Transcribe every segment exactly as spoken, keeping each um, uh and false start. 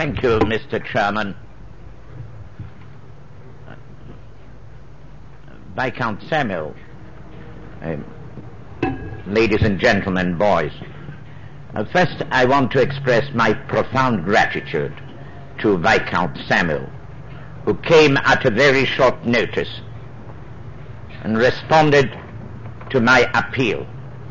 Thank you, Mister Chairman. Viscount Samuel, uh, ladies and gentlemen, boys, uh, first I want to express my profound gratitude to Viscount Samuel, who came at a very short notice and responded to my appeal.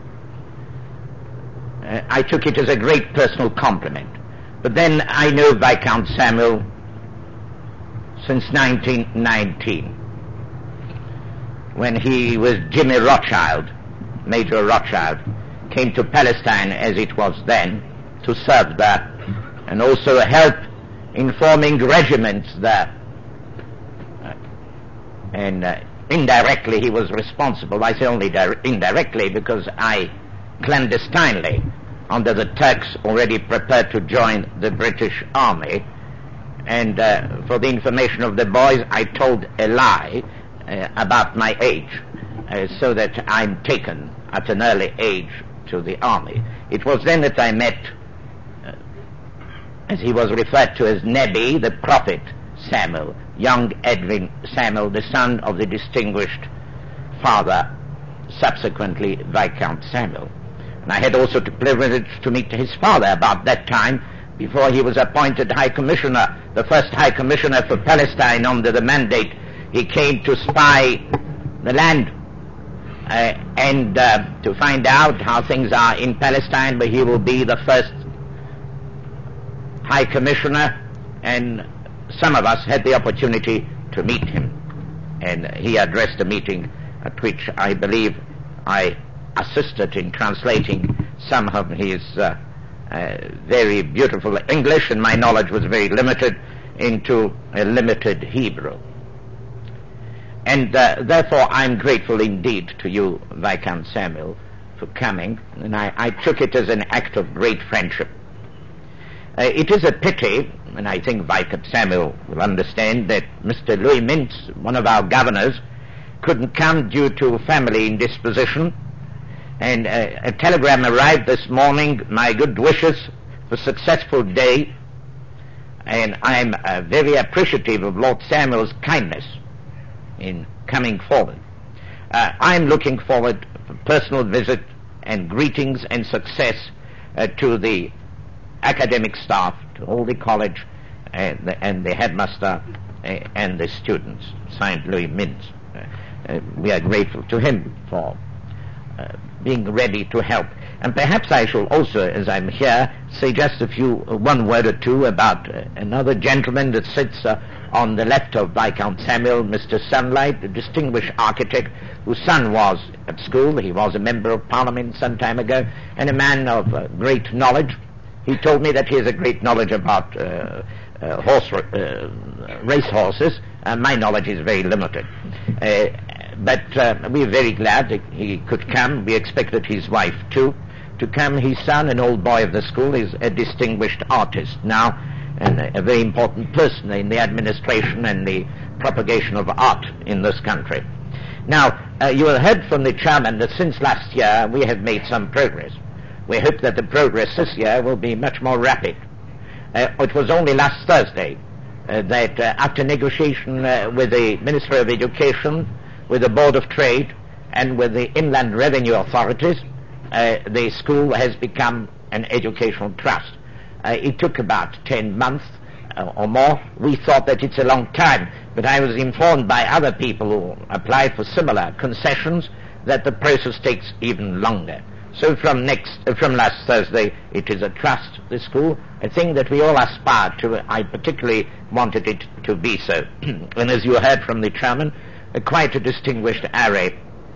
Uh, I took it as a great personal compliment. But then I know Viscount Samuel since nineteen nineteen, when he was Jimmy Rothschild, Major Rothschild, came to Palestine as it was then to serve there and also help in forming regiments there. Uh, and uh, indirectly he was responsible. I say only di- indirectly because I clandestinely, under the Turks already prepared to join the British Army, and uh, for the information of the boys, I told a lie uh, about my age, uh, so that I'm taken at an early age to the army. It was then that I met, uh, as he was referred to as Nebi, the prophet Samuel, young Edwin Samuel, the son of the distinguished father, subsequently Viscount Samuel. And I had also the privilege to meet his father about that time, before he was appointed High Commissioner, the first High Commissioner for Palestine under the mandate. He came to spy the land uh, and uh, to find out how things are in Palestine, but he will be the first High Commissioner, and some of us had the opportunity to meet him. And he addressed a meeting at which I believe I assisted in translating some of his uh, uh, very beautiful English, and my knowledge was very limited, into a limited Hebrew. And uh, therefore I'm grateful indeed to you, Viscount Samuel, for coming, and I, I took it as an act of great friendship. Uh, it is a pity, and I think Viscount Samuel will understand, that Mister Louis Mintz, one of our governors, couldn't come due to family indisposition. And uh, a telegram arrived this morning, my good wishes for a successful day, and I'm uh, very appreciative of Lord Samuel's kindness in coming forward. Uh, I'm looking forward for personal visit and greetings and success uh, to the academic staff, to all the college and the, and the headmaster uh, and the students. Signed, Louis Mintz. Uh, uh, we are grateful to him for Uh, being ready to help. And perhaps I shall also, as I'm here, say just a few, uh, one word or two about uh, another gentleman that sits uh, on the left of Viscount Samuel, Mister Sunlight, the distinguished architect whose son was at school. He was a member of Parliament some time ago, and a man of uh, great knowledge. He told me that he has a great knowledge about uh, uh, horse uh, race horses. Uh, my knowledge is very limited. Uh, But uh, we're very glad that he could come. We expected his wife too to come. His son, an old boy of the school, is a distinguished artist now, and a, a very important person in the administration and the propagation of art in this country. Now, uh, you have heard from the chairman that since last year we have made some progress. We hope that the progress this year will be much more rapid. Uh, it was only last Thursday uh, that uh, after negotiation uh, with the Ministry of Education, with the Board of Trade, and with the Inland Revenue authorities, uh, the school has become an educational trust. Uh, it took about ten months uh, or more. We thought that it's a long time, but I was informed by other people who applied for similar concessions that the process takes even longer. So from next, uh, from last Thursday, it is a trust, the school, a thing that we all aspire to. I particularly wanted it to be so. And as you heard from the chairman, Uh, quite a distinguished array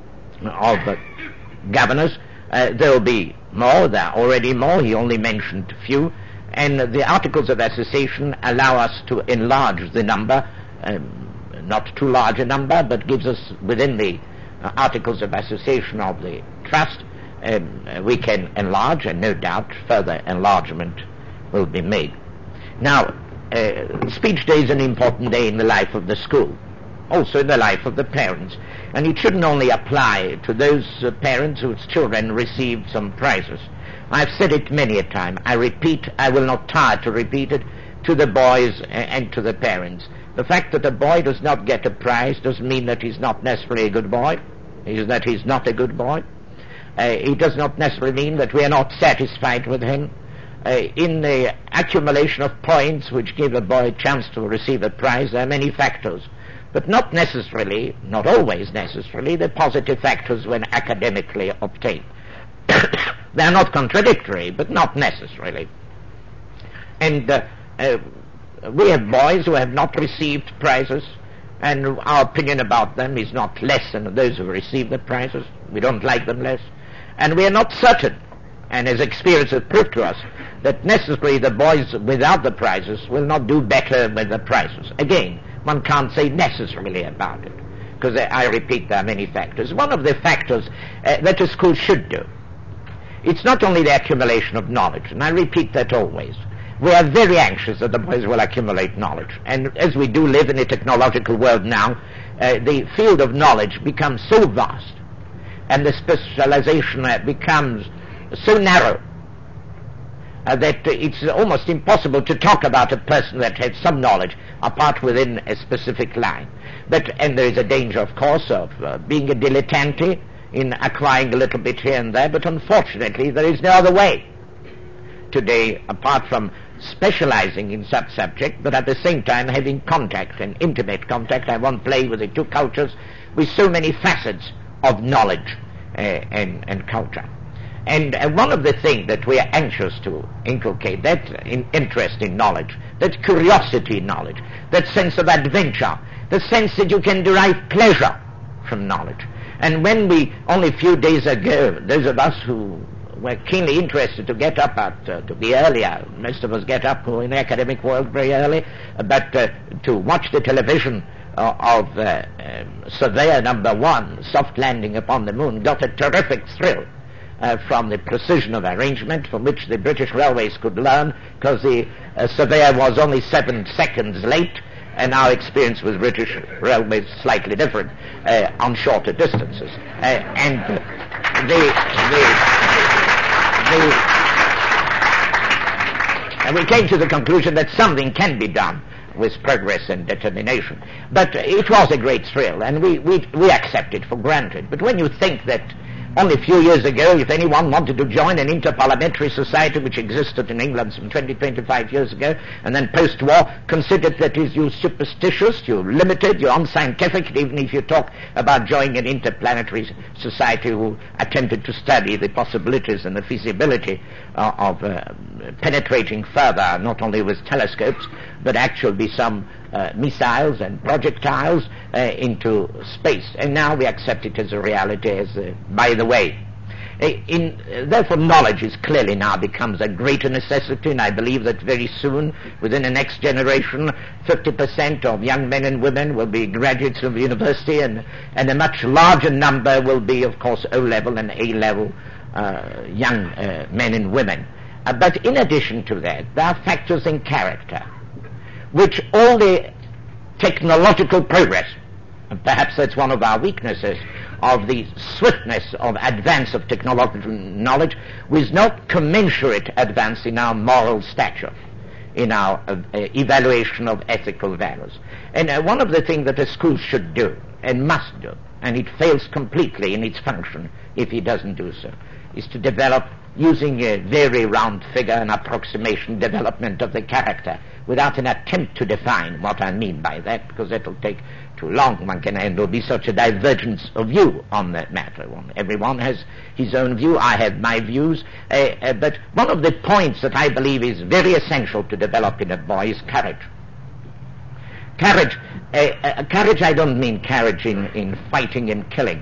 of uh, governors. Uh, there will be more, there are already more, he only mentioned a few, and uh, the Articles of Association allow us to enlarge the number, um, not too large a number, but gives us within the uh, Articles of Association of the Trust, um, uh, we can enlarge, and no doubt further enlargement will be made. Now, uh, speech day is an important day in the life of the school, also in the life of the parents. And it shouldn't only apply to those uh, parents whose children received some prizes. I've said it many a time. I repeat, I will not tire to repeat it, to the boys and to the parents. The fact that a boy does not get a prize doesn't mean that he's not necessarily a good boy, is that he's not a good boy. Uh, it does not necessarily mean that we are not satisfied with him. Uh, in the accumulation of points which give a boy a chance to receive a prize, there are many factors, but not necessarily, not always necessarily, the positive factors when academically obtained. They are not contradictory, but not necessarily. And uh, uh, we have boys who have not received prizes, and our opinion about them is not less than those who receive the prizes. We don't like them less. And we are not certain, and as experience has proved to us, that necessarily the boys without the prizes will not do better with the prizes. Again, one can't say necessarily about it, because I, I repeat, there are many factors. One of the factors uh, that a school should do, it's not only the accumulation of knowledge, and I repeat that always. We are very anxious that the boys will accumulate knowledge, and as we do live in a technological world now, uh, the field of knowledge becomes so vast, and the specialization uh, becomes so narrow uh, that uh, it's almost impossible to talk about a person that has some knowledge apart within a specific line. But, and there is a danger, of course, of uh, being a dilettante in acquiring a little bit here and there, but unfortunately there is no other way today apart from specializing in such subject, but at the same time having contact and intimate contact. I won't play with the two cultures, with so many facets of knowledge uh, and, and culture. And uh, one of the things that we are anxious to inculcate, that in interest in knowledge, that curiosity in knowledge, that sense of adventure, the sense that you can derive pleasure from knowledge. And when we, only a few days ago, those of us who were keenly interested to get up at, uh, to be earlier, most of us get up who are in the academic world very early, uh, but uh, to watch the television uh, of uh, um, Surveyor number one, soft landing upon the moon, got a terrific thrill uh, from the precision of arrangement from which the British Railways could learn, because the uh, Surveyor was only seven seconds late, and our experience with British Railways slightly different uh, on shorter distances. Uh, and uh, the, the, the and we came to the conclusion that something can be done with progress and determination. But it was a great thrill, and we, we, we accept it for granted. But when you think that only a few years ago, if anyone wanted to join an interparliamentary society which existed in England some twenty, twenty-five years ago, and then post-war, considered that is you superstitious, you limited, you unscientific, even if you talk about joining an interplanetary society who attempted to study the possibilities and the feasibility uh, of uh, penetrating further, not only with telescopes, but actually some uh, missiles and projectiles uh, into space. And now we accept it as a reality, as uh, by the way. In, uh, therefore, knowledge is clearly now becomes a greater necessity, and I believe that very soon, within the next generation, fifty percent of young men and women will be graduates of university, and, and a much larger number will be, of course, O-level and A-level uh, young uh, men and women. Uh, but in addition to that, there are factors in character, which all the technological progress, and perhaps that's one of our weaknesses, of the swiftness of advance of technological knowledge, with no commensurate advance in our moral stature, in our uh, evaluation of ethical values. And uh, one of the things that a school should do, and must do, and it fails completely in its function if it doesn't do so, is to develop, using a very round figure, an approximation development of the character, without an attempt to define what I mean by that, because that will take too long. One can, and there will be such a divergence of view on that matter. One, everyone has his own view. I have my views. Uh, uh, but one of the points that I believe is very essential to develop in a boy is courage. Courage. Uh, uh, courage, I don't mean courage in, in fighting and killing.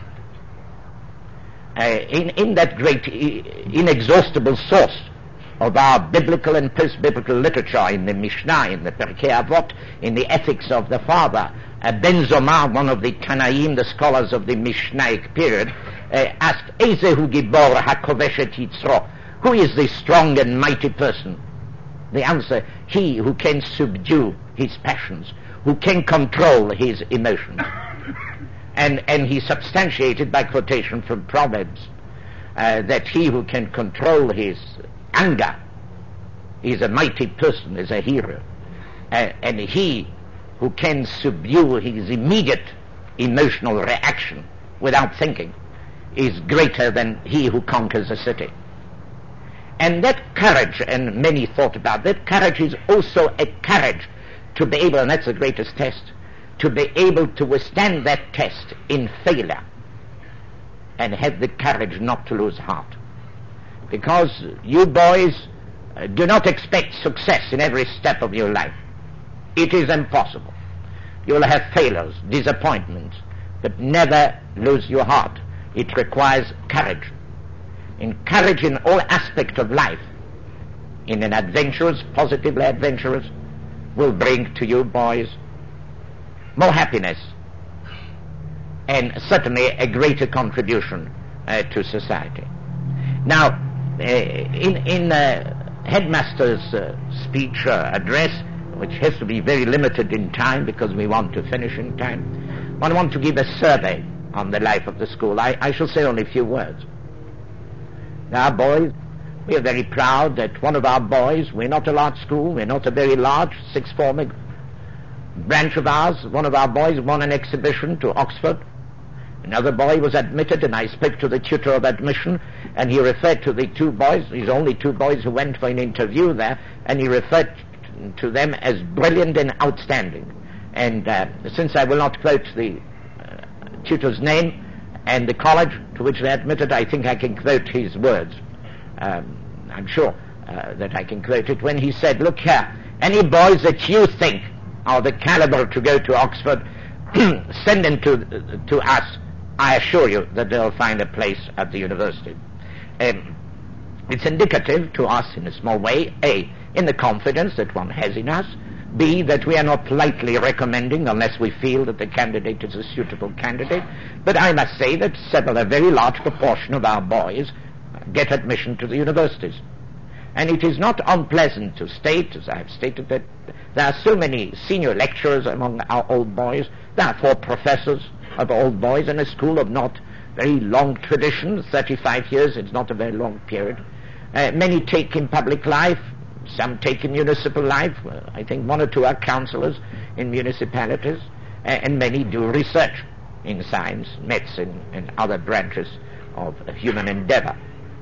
Uh, in, in that great, inexhaustible source of our biblical and post-biblical literature, in the Mishnah, in the Pirkei Avot, in the ethics of the father, uh, Ben Zomar, one of the Tanaim, the scholars of the Mishnaic period, uh, asked, Ezehu Gibor HaKoveshet Yitzro, who is the strong and mighty person? The answer, he who can subdue his passions, who can control his emotions. And, and he substantiated by quotation from Proverbs uh, that he who can control his anger is a mighty person, is a hero. Uh, and he who can subdue his immediate emotional reaction without thinking is greater than he who conquers a city. And that courage, and many thought about that, courage is also a courage to be able, and that's the greatest test, to be able to withstand that test in failure and have the courage not to lose heart. Because you boys uh, do not expect success in every step of your life. It is impossible. You will have failures, disappointments, but never lose your heart. It requires courage. In courage in all aspects of life, in an adventurous, positively adventurous, will bring to you boys more happiness and certainly a greater contribution uh, to society. Now, uh, in, in uh, headmaster's uh, speech uh, address, which has to be very limited in time because we want to finish in time, I want to give a survey on the life of the school. I, I shall say only a few words. Now, boys, we are very proud that one of our boys, we're not a large school, we're not a very large sixth form branch of ours, one of our boys won an exhibition to Oxford. Another boy was admitted, and I spoke to the tutor of admission, and he referred to the two boys, these only two boys who went for an interview there, and he referred to them as brilliant and outstanding. And uh, since I will not quote the uh, tutor's name and the college to which they admitted, I think I can quote his words. Um, I'm sure uh, that I can quote it when he said, "Look here, any boys that you think are the caliber to go to Oxford, send them to, to us. I assure you that they'll find a place at the university." Um, it's indicative to us in a small way, A, in the confidence that one has in us, B, that we are not lightly recommending unless we feel that the candidate is a suitable candidate. But I must say that several, a very large proportion of our boys get admission to the universities. And it is not unpleasant to state, as I have stated, that there are so many senior lecturers among our old boys. There are four professors of old boys in a school of not very long tradition, thirty-five years, it's not a very long period. Uh, many take in public life, some take in municipal life. Uh, I think one or two are councillors in municipalities, uh, and many do research in science, medicine, and other branches of uh, human endeavor.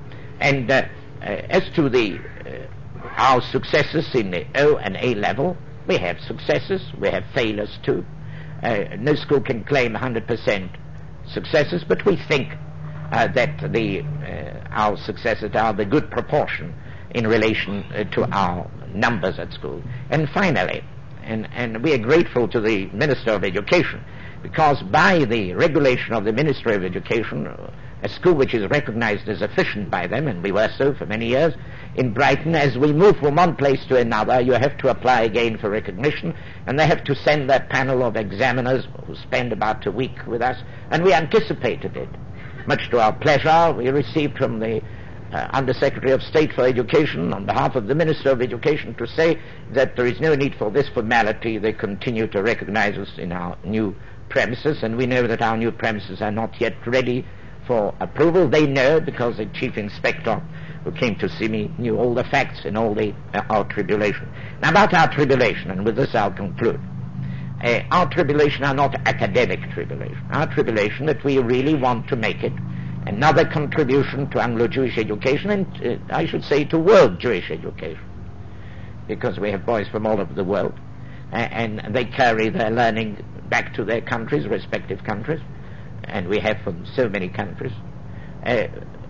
And uh, uh, as to the uh, our successes in the O and A level, we have successes, we have failures too. Uh, no school can claim one hundred percent successes, but we think uh, that the uh, our successes are the good proportion in relation uh, to our numbers at school. And finally, and, and we are grateful to the Minister of Education, because by the regulation of the Ministry of Education, a school which is recognized as efficient by them, and we were so for many years, in Brighton, as we move from one place to another, you have to apply again for recognition, and they have to send that panel of examiners who spend about a week with us, and we anticipated it. Much to our pleasure, we received from the uh, Under-Secretary of State for Education, on behalf of the Minister of Education, to say that there is no need for this formality. They continue to recognize us in our new premises, and we know that our new premises are not yet ready for approval. They know, because the Chief Inspector who came to see me knew all the facts and all the uh, our tribulation. Now, about our tribulation, and with this I'll conclude. Uh, our tribulation are not academic tribulation. Our tribulation that we really want to make it another contribution to Anglo-Jewish education, and uh, I should say to world Jewish education, because we have boys from all over the world, uh, and they carry their learning back to their countries, respective countries, and we have from so many countries. Uh,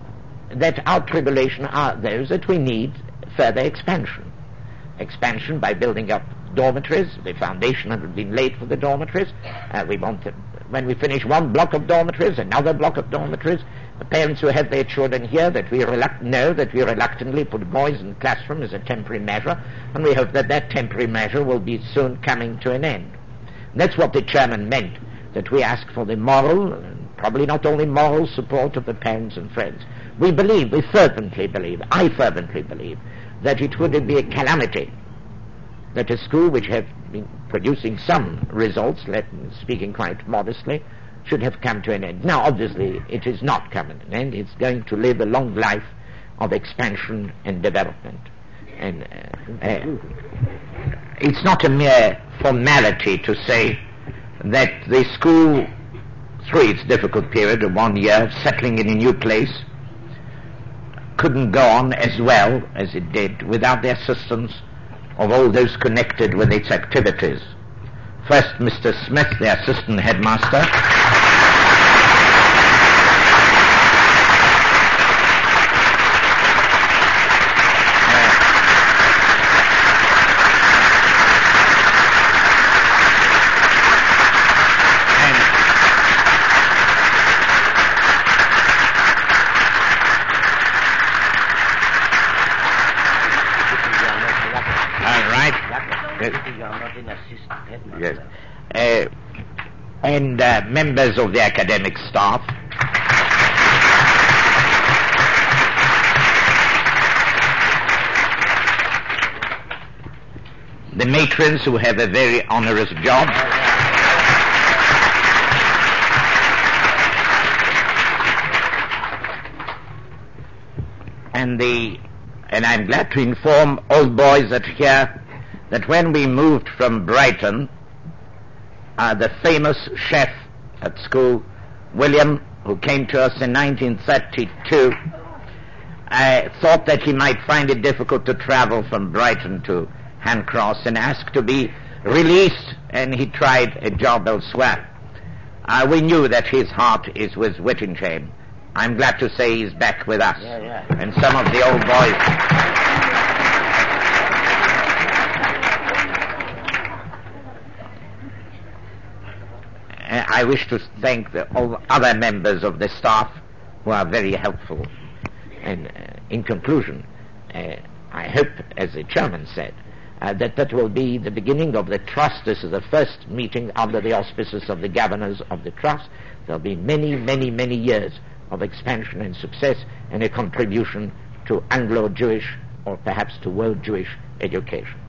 that our tribulation are those that we need further expansion. Expansion by building up dormitories. The foundation has been laid for the dormitories. Uh, we want to, when we finish one block of dormitories, another block of dormitories. The parents who have their children here, that we reluct- know that we reluctantly put boys in classroom as a temporary measure, and we hope that that temporary measure will be soon coming to an end. And that's what the chairman meant, that we ask for the moral, and probably not only moral, support of the parents and friends. We believe, we fervently believe, I fervently believe, that it would be a calamity that a school which have been producing some results, let speaking quite modestly, should have come to an end. Now, obviously, it is not coming to an end. It's going to live a long life of expansion and development. And uh, uh, it's not a mere formality to say that the school, through its difficult period of one year, settling in a new place, couldn't go on as well as it did without the assistance of all those connected with its activities. First, Mister Smith, the assistant headmaster, yes. Uh, and uh, members of the academic staff, the matrons who have a very onerous job, and the and I'm glad to inform all boys that here that when we moved from Brighton, uh, the famous chef at school, William, who came to us in nineteen thirty-two, uh, thought that he might find it difficult to travel from Brighton to Handcross and asked to be released, and he tried a job elsewhere. Uh, we knew that his heart is with Whittingham. I'm glad to say he's back with us. Yeah, yeah. And some of the old boys... I wish to thank the, all other members of the staff who are very helpful. And uh, in conclusion, uh, I hope, as the chairman said, uh, that that will be the beginning of the trust. This is the first meeting under the auspices of the governors of the trust. There will be many, many, many years of expansion and success and a contribution to Anglo-Jewish or perhaps to world Jewish education.